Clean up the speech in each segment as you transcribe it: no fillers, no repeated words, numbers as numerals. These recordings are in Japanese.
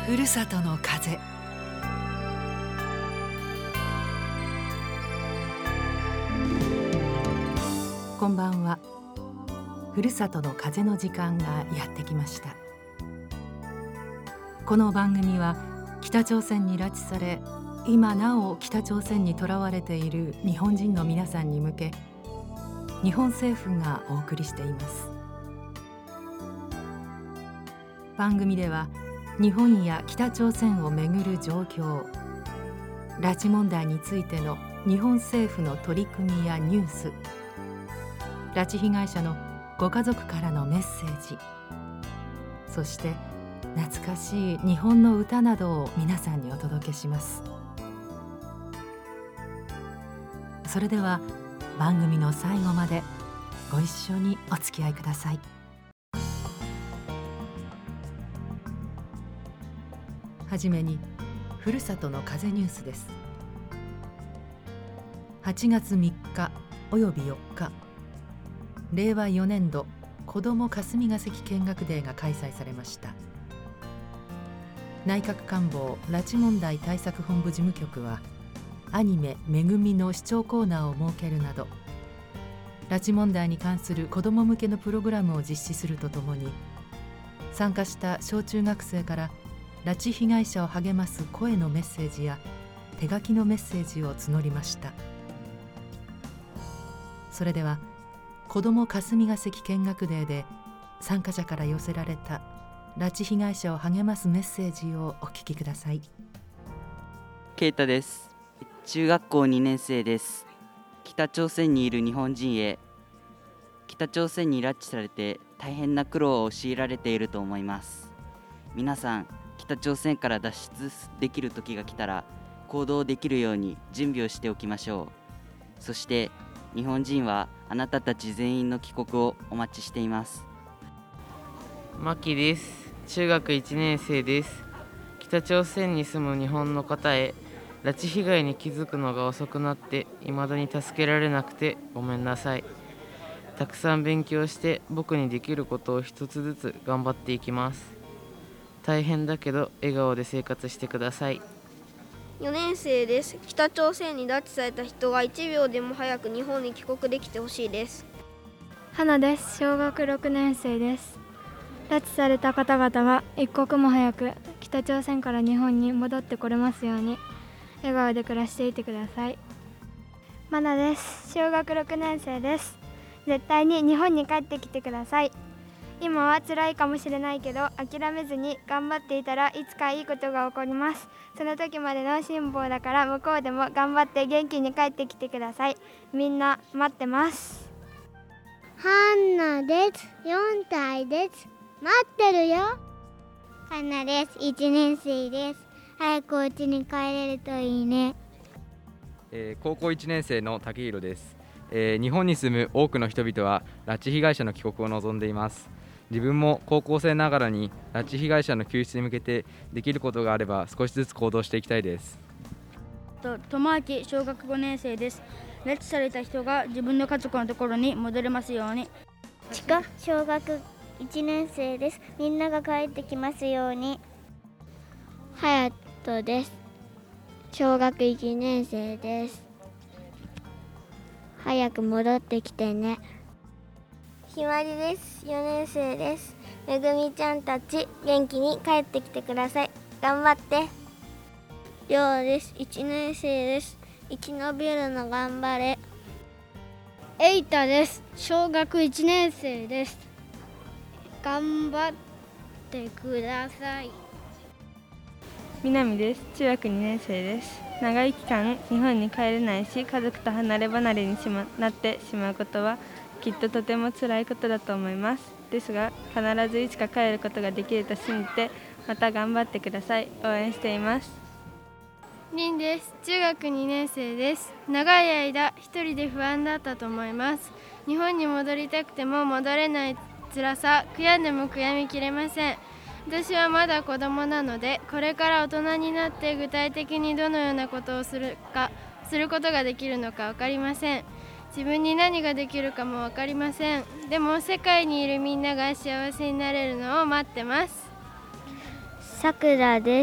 ふるさとの風。こんばんは。ふるさとの風の時間がやってきました。この番組は北朝鮮に拉致され、今なお北朝鮮にとらわれている日本人の皆さんに向け、日本政府がお送りしています。番組では日本や北朝鮮をめぐる状況、拉致問題についての日本政府の取り組みやニュース、拉致被害者のご家族からのメッセージ、そして懐かしい日本の歌などを皆さんにお届けします。それでは番組の最後までご一緒にお付き合いください。はじめにふるさとの風ニュースです。8月3日および4日、令和4年度子ども霞が関見学デーが開催されました。内閣官房拉致問題対策本部事務局はアニメめぐみの視聴コーナーを設けるなど、拉致問題に関する子ども向けのプログラムを実施するとともに、参加した小中学生から拉致被害者を励ます声のメッセージや手書きのメッセージを募りました。それでは子ども霞が関見学デーで参加者から寄せられた拉致被害者を励ますメッセージをお聞きください。 ケイタです。中学校2年生です。北朝鮮にいる日本人へ、北朝鮮に拉致されて大変な苦労を強いられていると思います。皆さん、北朝鮮から脱出できる時が来たら行動できるように準備をしておきましょう。そして日本人はあなたたち全員の帰国をお待ちしています。 マキです。中学1年生です。北朝鮮に住む日本の方へ、拉致被害に気づくのが遅くなって未だに助けられなくてごめんなさい。たくさん勉強して僕にできることを一つずつ頑張っていきます。大変だけど笑顔で生活してください。 4年生です。北朝鮮に拉致された人が1秒でも早く日本に帰国できてほしいです。 花です。小学6年生です。拉致された方々が一刻も早く北朝鮮から日本に戻ってこれますように、笑顔で暮らしていてください。マナです。小学6年生です。絶対に日本に帰ってきてください。今は辛いかもしれないけど諦めずに頑張っていたらいつかいいことが起こります。その時までの辛抱だから向こうでも頑張って元気に帰ってきてください。みんな待ってます。 ハンナです。4歳です。待ってるよ。カンナです。1年生です。早くお家に帰れるといいね。 高校1年生の竹弘です。日本に住む多くの人々は拉致被害者の帰国を望んでいます。自分も高校生ながらに拉致被害者の救出に向けてできることがあれば少しずつ行動していきたいです。 友明小学5年生です。拉致された人が自分の家族のところに戻れますように。 ちか小学1年生です。みんなが帰ってきますように。はやとです。小学1年生です。早く戻ってきてね。 ひまりです。4年生です。めぐみちゃんたち元気に帰ってきてください。頑張って。 りょうです。1年生です。生き延びるの頑張れ。 えいたです。小学1年生です。頑張ってください。 みなみです。中学2年生です。長い期間日本に帰れないし、家族と離れ離れになってしまうことはきっととても辛いことだと思います。ですが必ずいつか帰ることができると信じて、また頑張ってください。応援しています。 りんです。中学2年生です。長い間一人で不安だったと思います。日本に戻りたくても戻れない辛さ、悔やんでも悔やみきれません。私はまだ子供なので、これから大人になって具体的にどのようなことをすることができるのか分かりません。自分に何ができるかも分かりません。でも世界にいるみんなが幸せになれるのを待ってます。 さくらです。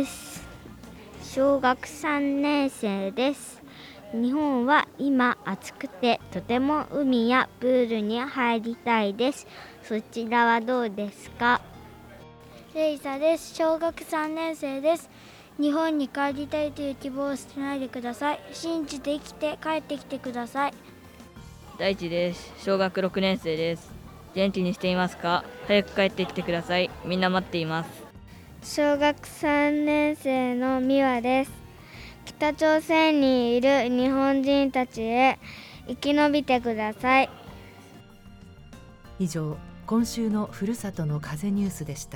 小学3年生です。日本は今暑くてとても海やプールに入りたいです。そちらはどうですか？ レイサです。小学3年生です。日本に帰りたいという希望を捨てないでください。信じて生きて帰ってきてください。 大地です。小学6年生です。元気にしていますか？早く帰ってきてください。みんな待っています。 小学3年生の美和です。北朝鮮にいる日本人たちへ生き延びてください。 以上、今週のふるさとの風ニュースでした。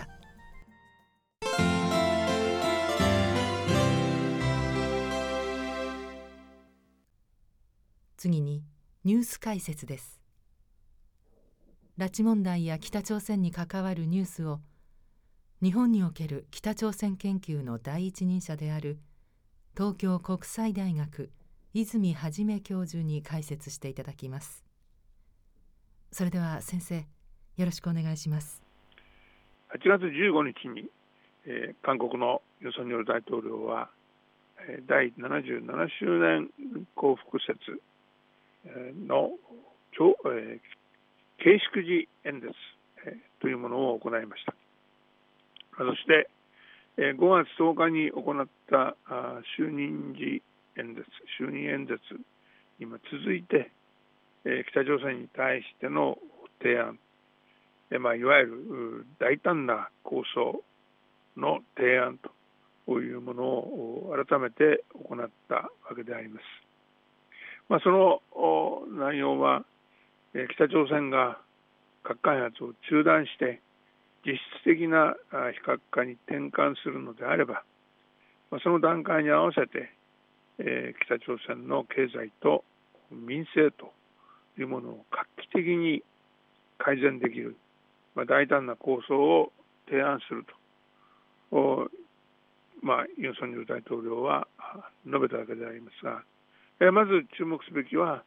次にニュース解説です。拉致問題や北朝鮮に関わるニュースを日本における北朝鮮研究の第一人者である東京国際大学泉元教授に解説していただきます。それでは先生、よろしくお願いします。 8月15日に、韓国のユン・ソンニョル大統領は、第77周年光復節の慶祝辞演説というものを行いました。そして5月10日に行った就任演説に続いて、北朝鮮に対しての提案、いわゆる大胆な構想の提案というものを改めて行ったわけであります。その内容は、北朝鮮が核開発を中断して実質的な非核化に転換するのであれば、その段階に合わせて、北朝鮮の経済と民生というものを画期的に改善できる、大胆な構想を提案すると、ユン・ソンニョル大統領は述べたわけでありますが、まず注目すべきは、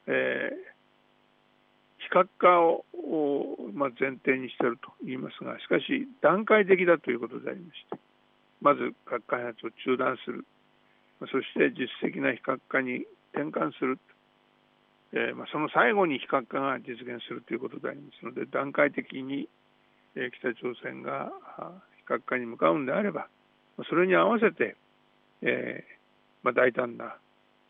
非核化を前提にしていると言いますが、しかし段階的だということでありまして、まず核開発を中断する、そして実質的な非核化に転換する、その最後に非核化が実現するということでありますので、段階的に北朝鮮が非核化に向かうんであれば、それに合わせて大胆な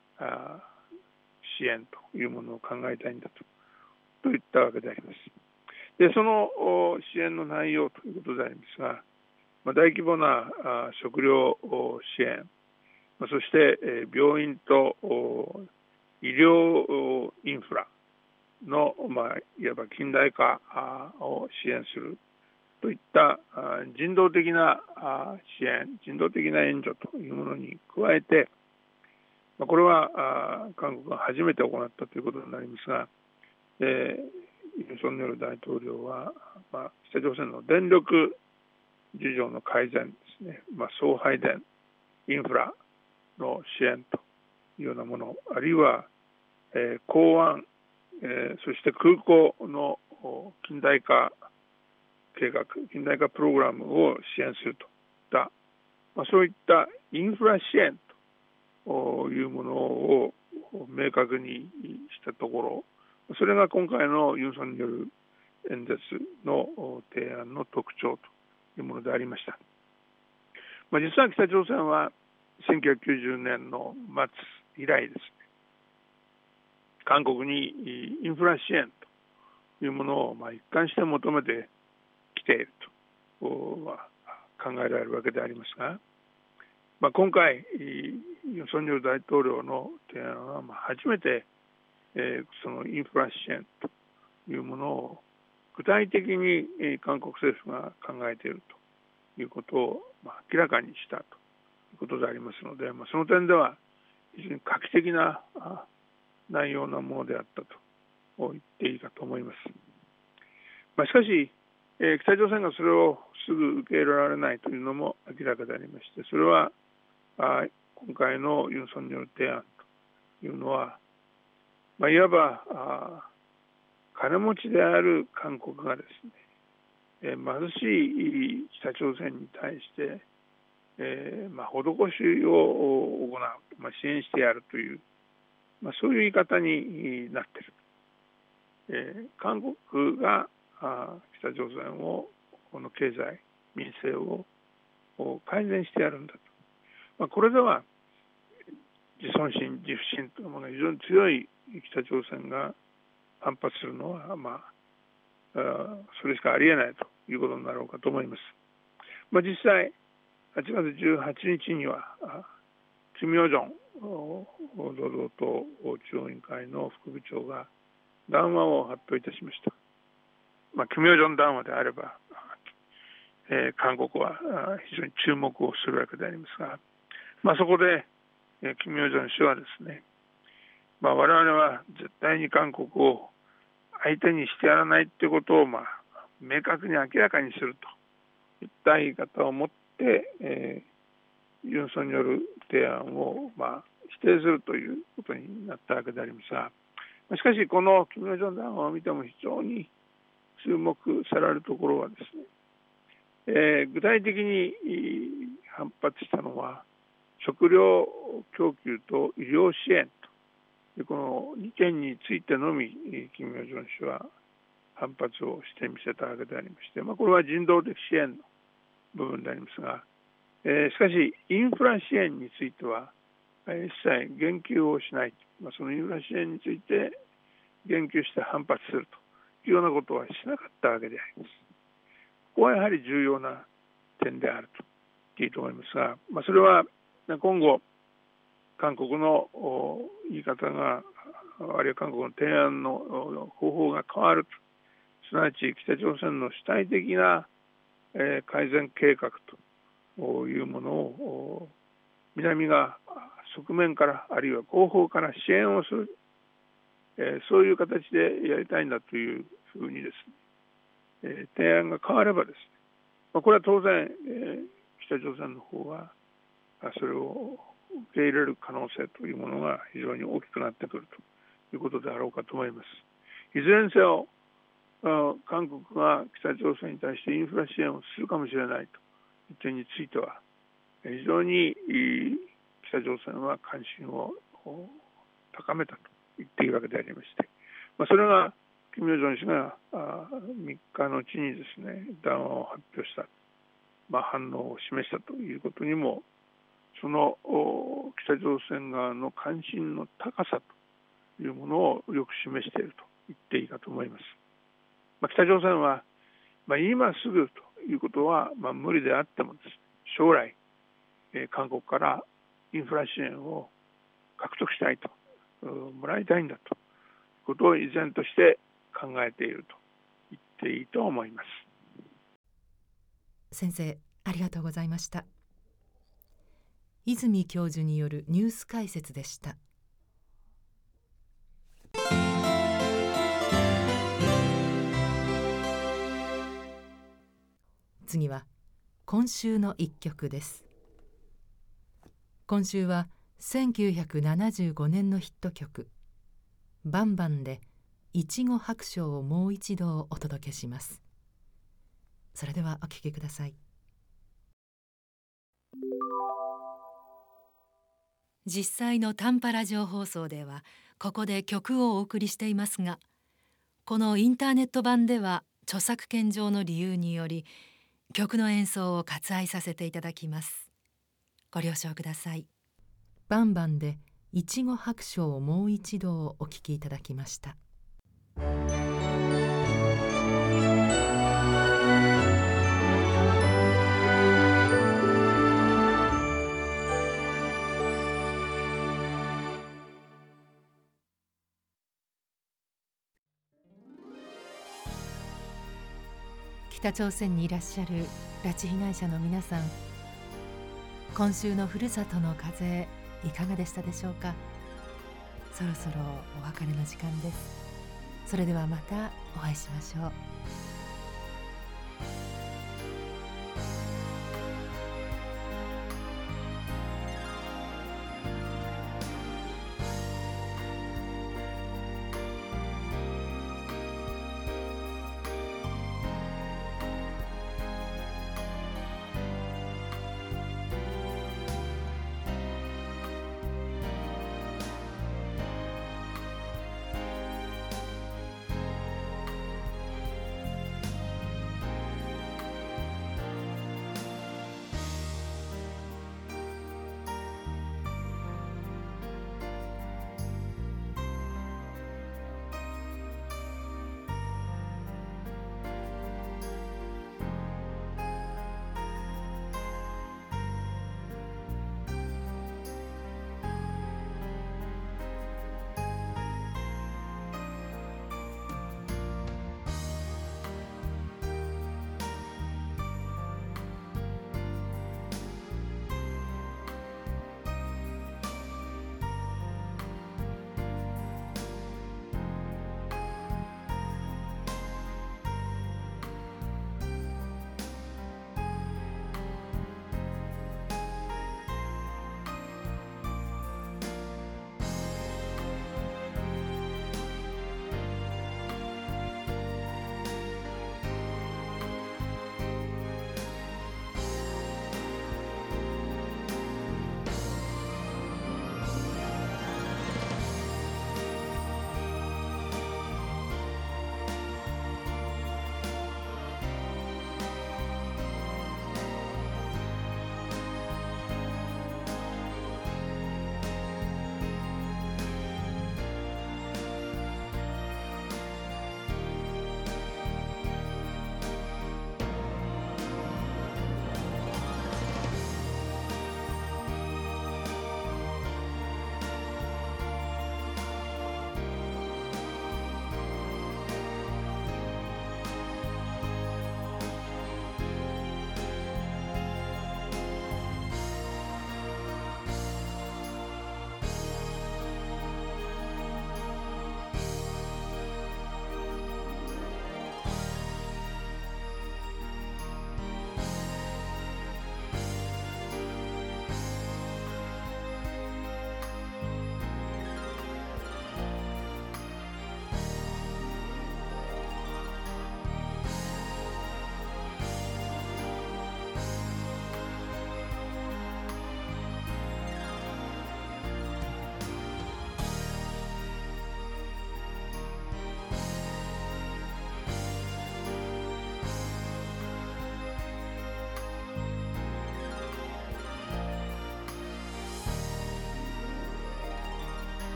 支援というものを考えたいんだといったわけであります。で、その支援の内容ということでありますが、大規模な食料支援、そして病院と医療インフラの、いわば近代化を支援するといった人道的な支援、人道的な援助というものに加えて、これは韓国が初めて行ったということになりますが、ユン・ソンニョル大統領は、北朝鮮の電力事情の改善ですね、送配電、インフラの支援というようなもの、あるいは、港湾、そして空港の近代化計画、近代化プログラムを支援するといった、そういったインフラ支援というものを明確にしたところ、それが今回のユン・ソンニョル演説の提案の特徴というものでありました。実は北朝鮮は1990年の末以来ですね、韓国にインフラ支援というものを一貫して求めてきていると考えられるわけでありますが、今回ユン・ソンニョル大統領の提案は初めてそのインフラ支援というものを具体的に韓国政府が考えているということを明らかにしたということでありますので、その点では非常に画期的な内容なものであったと言っていいかと思います。しかし、北朝鮮がそれをすぐ受け入れられないというのも明らかでありまして、それは今回のユン・ソンニョル提案というのは、いわば金持ちである韓国がですね、貧しい北朝鮮に対して施しを行う、支援してやるという、そういう言い方になっている。韓国が北朝鮮をこの経済民生を改善してやるんだと、これでは自尊心自負心というものが非常に強い北朝鮮が反発するのは、それしかありえないということになろうかと思います。実際8月18日には金与正労働党中央委員会の副部長が談話を発表いたしました。金与正談話であれば、韓国は非常に注目をするわけでありますが、そこで金与正氏はですね、我々は絶対に韓国を相手にしてやらないということを明確に明らかにするといった言い方をもって、ユン・ソンニョル提案を否定するということになったわけでありますが、しかしこの金与正談話を見ても非常に注目されるところはですね、具体的に反発したのは食料供給と医療支援というこの2点についてのみ金与正氏は反発をしてみせたわけでありまして、これは人道的支援の部分でありますが、しかしインフラ支援については一切言及をしない、そのインフラ支援について言及して反発するというようなことはしなかったわけであります。ここはやはり重要な点であると言っていいと思いますが、それは今後韓国の言い方が、あるいは韓国の提案の方法が変わると、すなわち北朝鮮の主体的な改善計画というものを南が側面からあるいは後方から支援をする、そういう形でやりたいんだというふうにですね、提案が変わればですね、これは当然、北朝鮮の方はそれを受け入れる可能性というものが非常に大きくなってくるということであろうかと思います。いずれにせよ韓国が北朝鮮に対してインフラ支援をするかもしれないという点については非常に北朝鮮は関心を高めたと言っているわけでありまして、それが金与正氏が3日のうちにですね談話を発表した、反応を示したということにもその北朝鮮側の関心の高さというものをよく示していると言っていいかと思います。北朝鮮は、今すぐということは、無理であってもですね、将来、韓国からインフラ支援を獲得したいともらいたいんだということを依然として考えていると言っていいと思います。 先生、ありがとうございました。泉教授によるニュース解説でした。次は今週の一曲です。今週は1975年のヒット曲バンバンでいちご白書をもう一度お届けします。それではお聴きください。実際の短波ラジオ放送ではここで曲をお送りしていますが、このインターネット版では著作権上の理由により曲の演奏を割愛させていただきます。ご了承ください。バンバンでいちご白書をもう一度お聴きいただきました。北朝鮮にいらっしゃる拉致被害者の皆さん、今週のふるさとの風いかがでしたでしょうか。そろそろお別れの時間です。それではまたお会いしましょう。